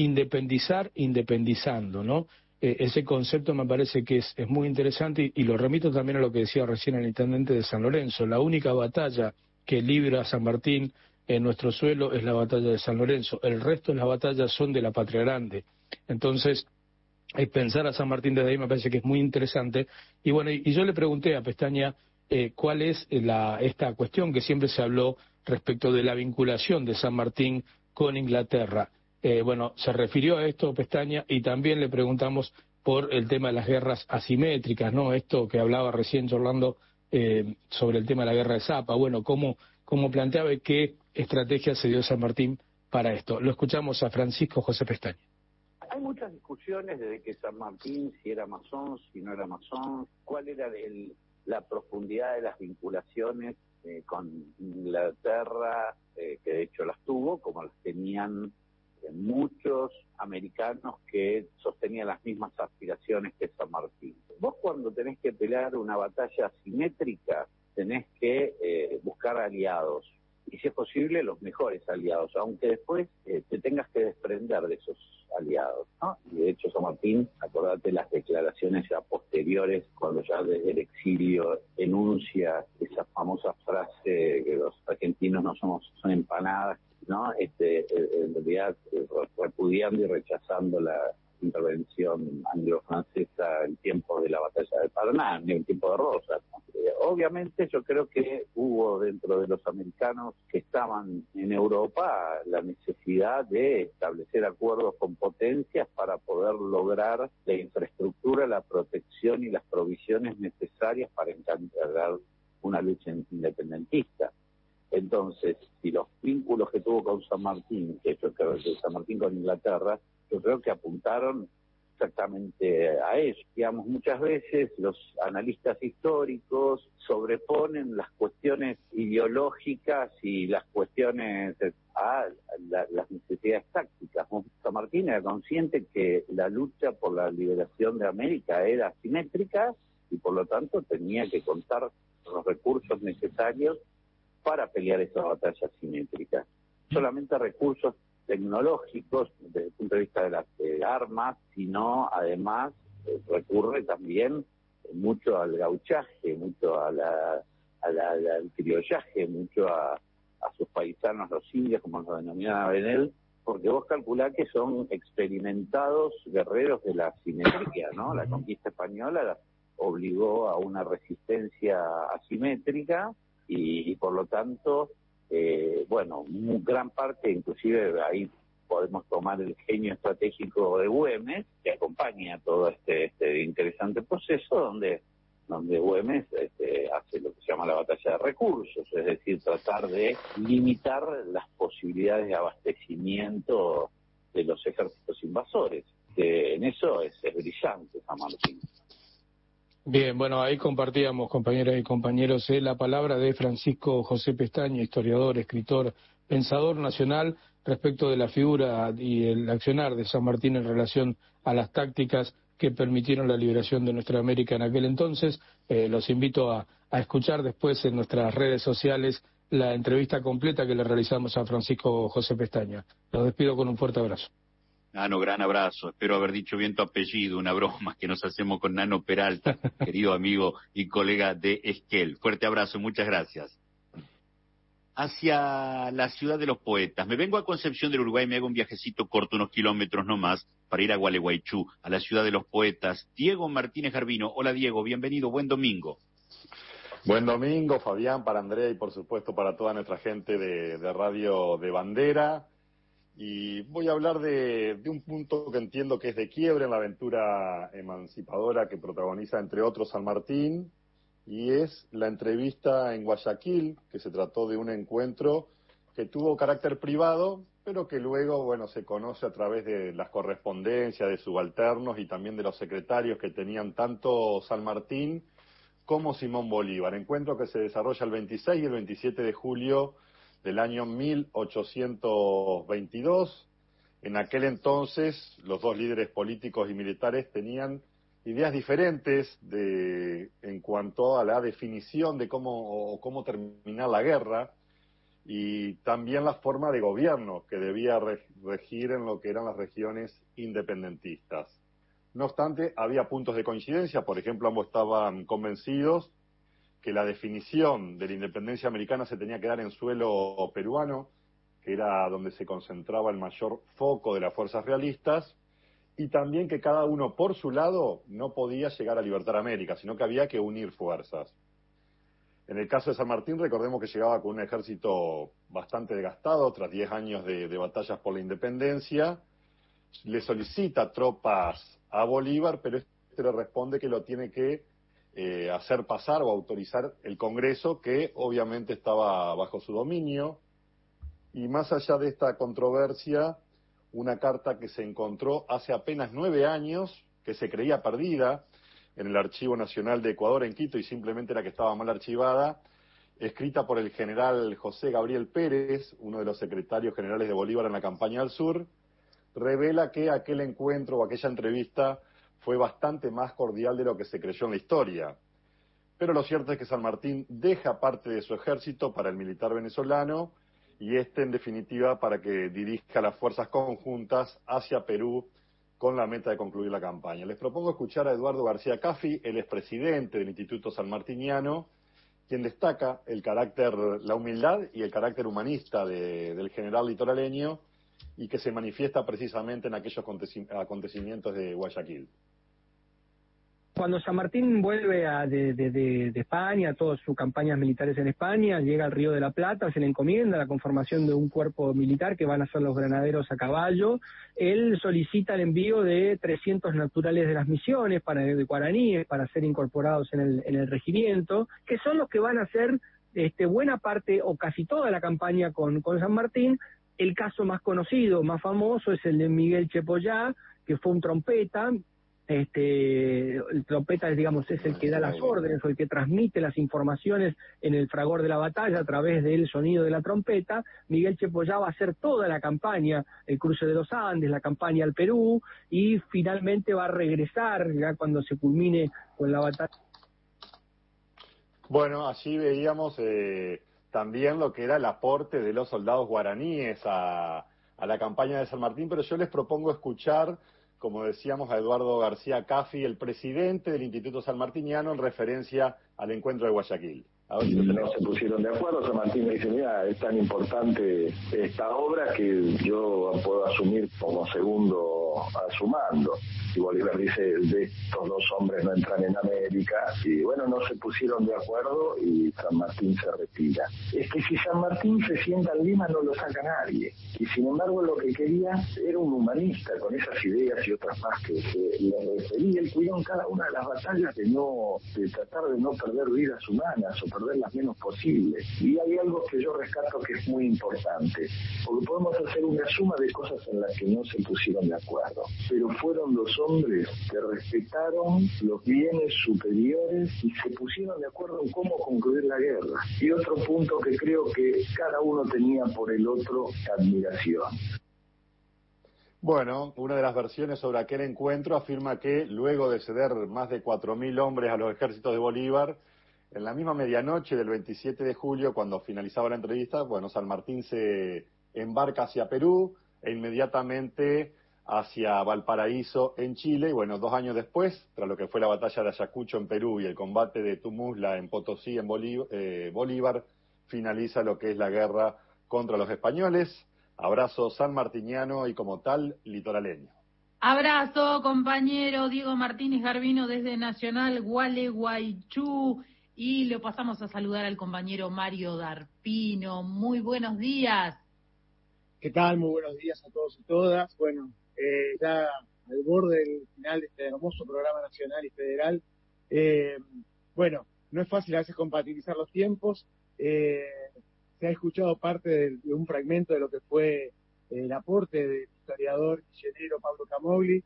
independizando, ¿no? Ese concepto me parece que es muy interesante, y lo remito también a lo que decía recién el intendente de San Lorenzo. La única batalla que libra San Martín en nuestro suelo es la batalla de San Lorenzo. El resto de las batallas son de la patria grande. Entonces, pensar a San Martín desde ahí me parece que es muy interesante. Y bueno, y yo le pregunté a Pestaña cuál es esta cuestión que siempre se habló respecto de la vinculación de San Martín con Inglaterra. Bueno, se refirió a esto Pestaña, y también le preguntamos por el tema de las guerras asimétricas, ¿no? Esto que hablaba recién Orlando sobre el tema de la guerra de Zapa. Bueno, cómo planteaba y qué estrategia se dio San Martín para esto. Lo escuchamos a Francisco José Pestaña. Hay muchas discusiones desde que San Martín, si era masón, si no era masón, cuál era la profundidad de las vinculaciones con Inglaterra, que de hecho las tuvo, como las tenían muchos americanos que sostenían las mismas aspiraciones que San Martín. Vos, cuando tenés que pelear una batalla asimétrica, tenés que buscar aliados, y si es posible los mejores aliados, aunque después te tengas que desprender de esos aliados, ¿no? Y de hecho San Martín, acordate las declaraciones ya posteriores, cuando ya desde el exilio enuncia esa famosa frase que los argentinos no son empanadas, ¿no? En realidad repudiando y rechazando la intervención anglo-francesa en tiempos de la batalla de Paraná, en el tiempo de Rosas, ¿no? Obviamente yo creo que hubo dentro de los americanos que estaban en Europa la necesidad de establecer acuerdos con potencias para poder lograr la infraestructura, la protección y las provisiones necesarias para encargar una lucha independentista. Entonces, si los vínculos que tuvo con San Martín, que yo creo que San Martín con Inglaterra, yo creo que apuntaron exactamente a eso. Digamos, muchas veces los analistas históricos sobreponen las cuestiones ideológicas y las cuestiones a las necesidades tácticas. San Martín era consciente que la lucha por la liberación de América era asimétrica y por lo tanto tenía que contar con los recursos necesarios para pelear esa batalla asimétrica. Solamente recursos tecnológicos desde el punto de vista de las armas, sino además recurre también mucho al gauchaje, mucho al criollaje, mucho a sus paisanos, los indios, como los denominaba Benel, porque vos calculás que son experimentados guerreros de la asimetría, ¿no? La conquista española obligó a una resistencia asimétrica y por lo tanto, gran parte, inclusive ahí podemos tomar el genio estratégico de Güemes, que acompaña todo este interesante proceso, donde Güemes hace lo que se llama la batalla de recursos, es decir, tratar de limitar las posibilidades de abastecimiento de los ejércitos invasores, que en eso es brillante San Martín. Bien, bueno, ahí compartíamos, compañeras y compañeros, la palabra de Francisco José Pestaña, historiador, escritor, pensador nacional, respecto de la figura y el accionar de San Martín en relación a las tácticas que permitieron la liberación de nuestra América en aquel entonces. Los invito a escuchar después en nuestras redes sociales la entrevista completa que le realizamos a Francisco José Pestaña. Los despido con un fuerte abrazo. Nano, gran abrazo. Espero haber dicho bien tu apellido, una broma que nos hacemos con Nano Peralta, querido amigo y colega de Esquel. Fuerte abrazo, muchas gracias. Hacia la ciudad de los poetas. Me vengo a Concepción del Uruguay, me hago un viajecito corto, unos kilómetros nomás, para ir a Gualeguaychú, a la ciudad de los poetas. Diego Martínez Garbino. Hola Diego, bienvenido, buen domingo. Buen domingo, Fabián, para Andrea y por supuesto para toda nuestra gente de Radio de Bandera. Y voy a hablar de un punto que entiendo que es de quiebre en la aventura emancipadora que protagoniza, entre otros, San Martín, y es la entrevista en Guayaquil, que se trató de un encuentro que tuvo carácter privado, pero que luego, se conoce a través de las correspondencias de subalternos y también de los secretarios que tenían tanto San Martín como Simón Bolívar. Encuentro que se desarrolla el 26 y el 27 de julio del año 1822. En aquel entonces, los dos líderes políticos y militares tenían ideas diferentes en cuanto a la definición de cómo terminar la guerra y también la forma de gobierno que debía regir en lo que eran las regiones independentistas. No obstante, había puntos de coincidencia. Por ejemplo, ambos estaban convencidos que la definición de la independencia americana se tenía que dar en suelo peruano, que era donde se concentraba el mayor foco de las fuerzas realistas, y también que cada uno por su lado no podía llegar a libertar América, sino que había que unir fuerzas. En el caso de San Martín, recordemos que llegaba con un ejército bastante desgastado, tras 10 años de batallas por la independencia. Le solicita tropas a Bolívar, pero este le responde que lo tiene que hacer pasar o autorizar el Congreso, que obviamente estaba bajo su dominio. Y más allá de esta controversia, una carta que se encontró hace apenas 9 años, que se creía perdida en el Archivo Nacional de Ecuador en Quito y simplemente era que estaba mal archivada, escrita por el general José Gabriel Pérez, uno de los secretarios generales de Bolívar en la campaña al sur, revela que aquel encuentro o aquella entrevista fue bastante más cordial de lo que se creyó en la historia. Pero lo cierto es que San Martín deja parte de su ejército para el militar venezolano y en definitiva, para que dirija las fuerzas conjuntas hacia Perú con la meta de concluir la campaña. Les propongo escuchar a Eduardo García Caffi, el expresidente del Instituto Sanmartiniano, quien destaca la humildad y el carácter humanista del general litoraleño y que se manifiesta precisamente en aquellos acontecimientos de Guayaquil. Cuando San Martín vuelve de España, todas sus campañas militares en España, llega al Río de la Plata, se le encomienda la conformación de un cuerpo militar que van a ser los granaderos a caballo. Él solicita el envío de 300 naturales de las misiones de guaraníes para ser incorporados en el regimiento, que son los que van a hacer buena parte o casi toda la campaña con San Martín. El caso más conocido, más famoso, es el de Miguel Chepollá, que fue un trompeta. El trompeta, digamos, es el que da las órdenes o el que transmite las informaciones en el fragor de la batalla a través del sonido de la trompeta. Miguel Chepollá va a hacer toda la campaña, el cruce de los Andes, la campaña al Perú, y finalmente va a regresar ya cuando se culmine con la batalla. Bueno, allí veíamos también lo que era el aporte de los soldados guaraníes a a la campaña de San Martín, pero yo les propongo escuchar, como decíamos, a Eduardo García Caffi, el presidente del Instituto Sanmartiniano, en referencia al encuentro de Guayaquil. A ver si no se pusieron de acuerdo. San Martín me dice, mira, es tan importante esta obra que yo puedo asumir como segundo a su mando. Y Bolívar dice, de estos dos hombres no entran en América. Y bueno, no se pusieron de acuerdo y San Martín se retira. Es que si San Martín se sienta en Lima no lo saca nadie. Y sin embargo lo que quería era un humanista con esas ideas y otras más que le referí. Él cuidó en cada una de las batallas de tratar de no perder vidas humanas o perder las menos posibles. Y hay algo que yo rescato que es muy importante, porque podemos hacer una suma de cosas en las que no se pusieron de acuerdo, pero fueron los hombres que respetaron los bienes superiores y se pusieron de acuerdo en cómo concluir la guerra. Y otro punto que creo que cada uno tenía por el otro admiración. Bueno, una de las versiones sobre aquel encuentro afirma que luego de ceder más de 4.000 hombres a los ejércitos de Bolívar, en la misma medianoche del 27 de julio, cuando finalizaba la entrevista, bueno, San Martín se embarca hacia Perú e inmediatamente hacia Valparaíso en Chile. Y bueno, 2 años después, tras lo que fue la batalla de Ayacucho en Perú y el combate de Tumuzla en Potosí en Bolívar, finaliza lo que es la guerra contra los españoles. Abrazo sanmartiniano y como tal, litoraleño. Abrazo, compañero Diego Martínez Garbino desde Nacional Gualeguaychú. Y le pasamos a saludar al compañero Mario Darpino. Muy buenos días. ¿Qué tal? Muy buenos días a todos y todas. Bueno, ya al borde del final de este hermoso programa nacional y federal. Bueno, no es fácil a veces compatibilizar los tiempos. Se ha escuchado parte de un fragmento de lo que fue el aporte del historiador guillenero Pablo Camogli,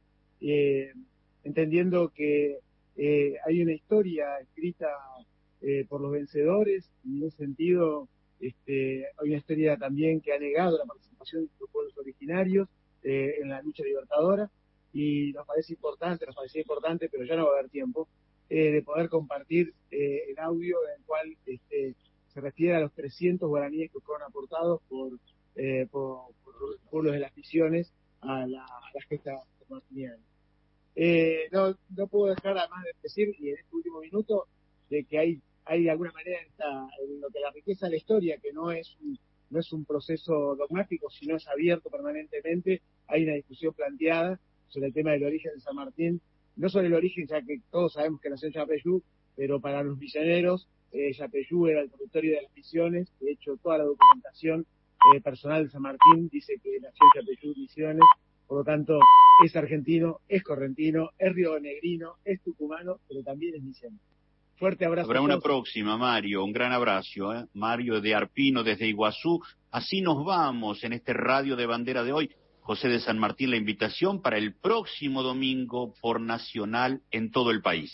entendiendo que hay una historia escrita por los vencedores, y en ese sentido hay una historia también que ha negado la participación de los pueblos originarios en la lucha libertadora, y nos parecía importante, pero ya no va a haber tiempo, de poder compartir el audio en el cual se refiere a los 300 guaraníes que fueron aportados por los pueblos de las misiones a la gesta sanmartiniana. No puedo dejar además de decir, y en este último minuto, de que hay de alguna manera en lo que la riqueza de la historia, que no es un proceso dogmático, sino es abierto permanentemente. Hay una discusión planteada sobre el tema del origen de San Martín, no sobre el origen, ya que todos sabemos que nació en Yapeyú, pero para los misioneros, Yapeyú era el territorio de las misiones. De hecho, toda la documentación personal de San Martín dice que nació en Yapeyú, Misiones. Por lo tanto, es argentino, es correntino, es rionegrino, es tucumano, pero también es misionero. Fuerte abrazo. Habrá una próxima, Mario. Un gran abrazo. Mario de Arpino desde Iguazú. Así nos vamos en este Radio de Bandera de hoy. José de San Martín, la invitación para el próximo domingo por Nacional en todo el país.